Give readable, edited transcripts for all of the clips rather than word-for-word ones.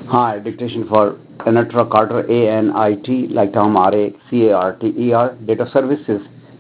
Hi, dictation for Anitra Carter, ANIT, like Tom RACARTER. Date of service is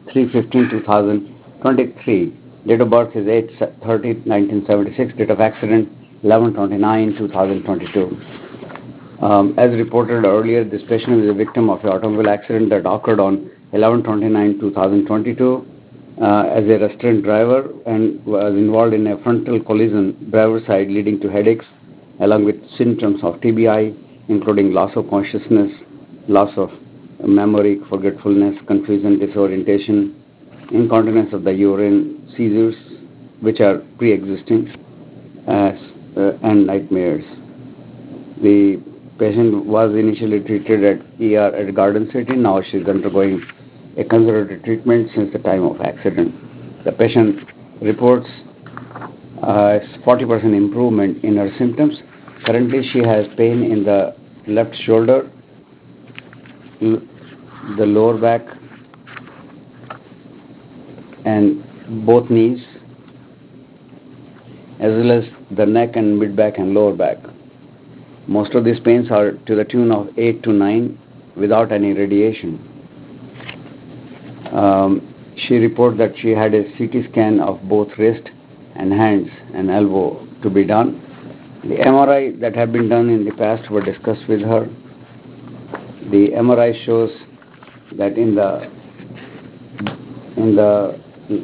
3/15/2023. Date of birth is 8/30/1976. Date of accident 11/29/2022. As reported earlier, this patient is a victim of an automobile accident that occurred on 11/29/2022 as a restaurant driver and was involved in a frontal collision, driver's side, leading to headaches along with symptoms of TBI, including loss of consciousness, loss of memory, forgetfulness, confusion, disorientation, incontinence of the urine, seizures, which are pre-existing, and nightmares. The patient was initially treated at ER at Garden City. Now she is undergoing a conservative treatment since the time of accident. The patient reports 40% improvement in her symptoms. Currently, she has pain in the left shoulder, the lower back, and both knees, as well as the neck and mid back and lower back. Most of these pains are to the tune of 8 to 9 without any radiation. She reported that she had a CT scan of both wrist and hands and elbow to be done. The MRI that had been done in the past were discussed with her. The MRI shows that in the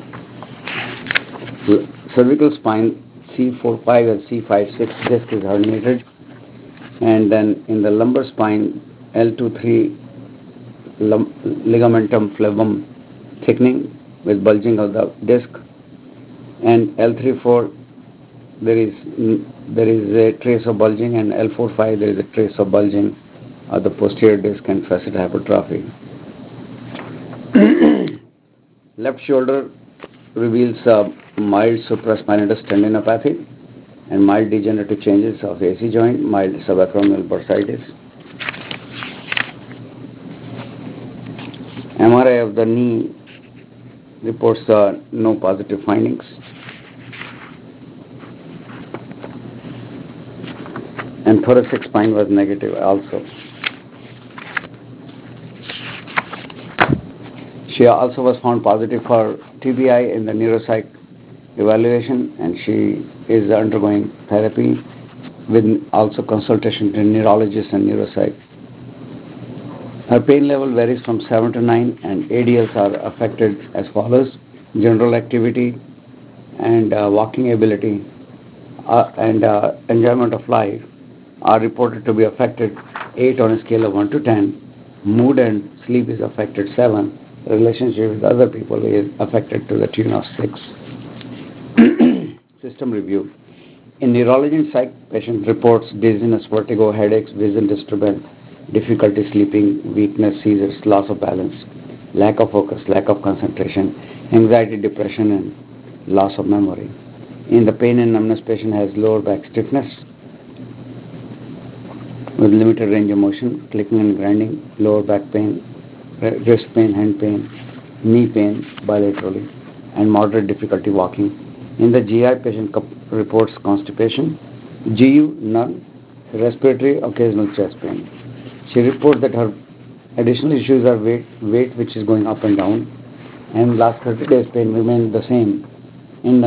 cervical spine, C4-5 and C5-6 disc is herniated, and then in the lumbar spine, L2-3 ligamentum flavum thickening with bulging of the disc, and L3-4 there is a trace of bulging, and L4-5 there is a trace of bulging of the posterior disc and facet hypertrophy. Left shoulder reveals mild supraspinatus tendinopathy and mild degenerative changes of AC joint, mild subacromial bursitis. MRI of the knee reports no positive findings. And thoracic spine was negative also. She also was found positive for TBI in the neuropsych evaluation, and she is undergoing therapy with also consultation to neurologists and neuropsych. Her pain level varies from 7 to 9, and ADLs are affected as follows: general activity and walking ability and enjoyment of life are reported to be affected 8 on a scale of 1 to 10. Mood and sleep is affected 7. Relationship with other people is affected to the tune of 6. System review. In neurology and psych, patient reports dizziness, vertigo, headaches, vision disturbance, difficulty sleeping, weakness, seizures, loss of balance, lack of focus, lack of concentration, anxiety, depression, and loss of memory. In the pain and numbness, patient has lower back stiffness with limited range of motion, clicking and grinding, lower back pain, wrist pain, hand pain, knee pain bilaterally, and moderate difficulty walking. In the GI, patient reports constipation, GU none, respiratory occasional chest pain. She reports that her additional issues are weight which is going up and down, and last 30 days pain remained the same. In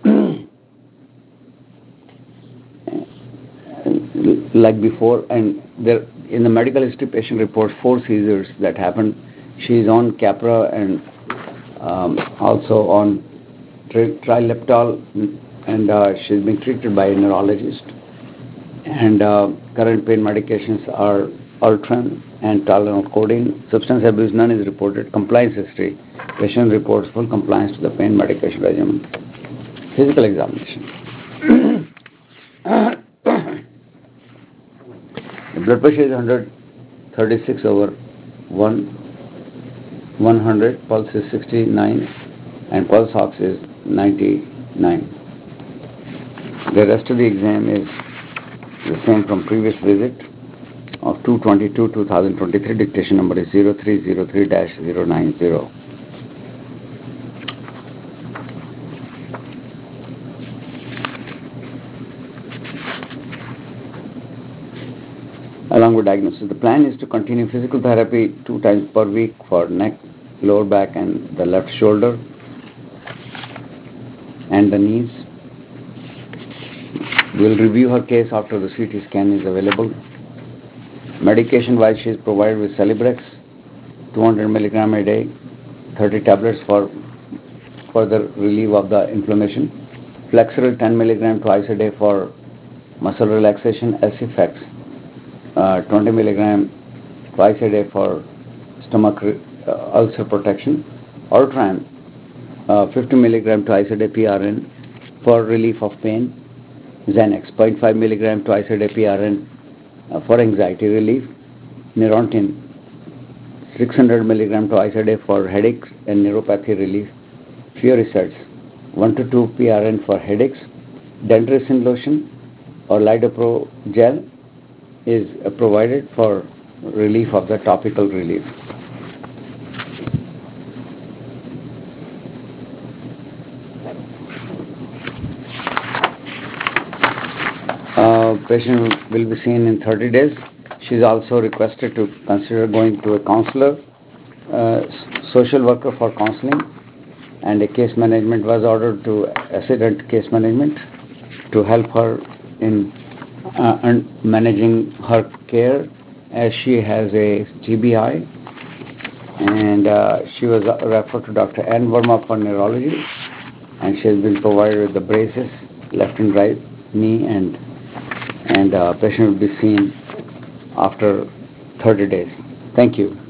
like before, and there in the medical history, patient reports 4 seizures that happened. She is on Capra and also on Trileptal, and she's been treated by a neurologist. And current pain medications are Ultran and Tylenol codeine. Substance abuse none is reported. Compliance history: patient reports full compliance to the pain medication regimen. Physical examination. The blood pressure is 136/100, pulse is 69, and pulse ox is 99. The rest of the exam is the same from previous visit of 2/22/2023. Dictation number is 0303-090. along with diagnosis. The plan is to continue physical therapy 2 times per week for neck, lower back, and the left shoulder and the knees. We'll review her case after the CT scan is available. Medication-wise, she is provided with Celebrex, 200 milligram a day, 30 tablets for further relief of the inflammation. Flexeril 10 milligram twice a day for muscle relaxation. Acifex 20 milligram twice a day for stomach ulcer protection. Ortran 50 milligram twice a day PRN for relief of pain. Xanax 0.5 milligram twice a day PRN for anxiety relief. Neurontin 600 milligram twice a day for headaches and neuropathy relief. Fioricets 1 to 2 PRN for headaches. Dendricin lotion or Lidopro gel is provided for relief of the topical relief. Patient will be seen in 30 days. She is also requested to consider going to a counselor, social worker for counseling, and a case management was ordered to accident case management to help her in managing her care, as she has a TBI, and she was referred to Dr. N. Verma for neurology, and she has been provided with the braces, left and right knee, and patient will be seen after 30 days. Thank you.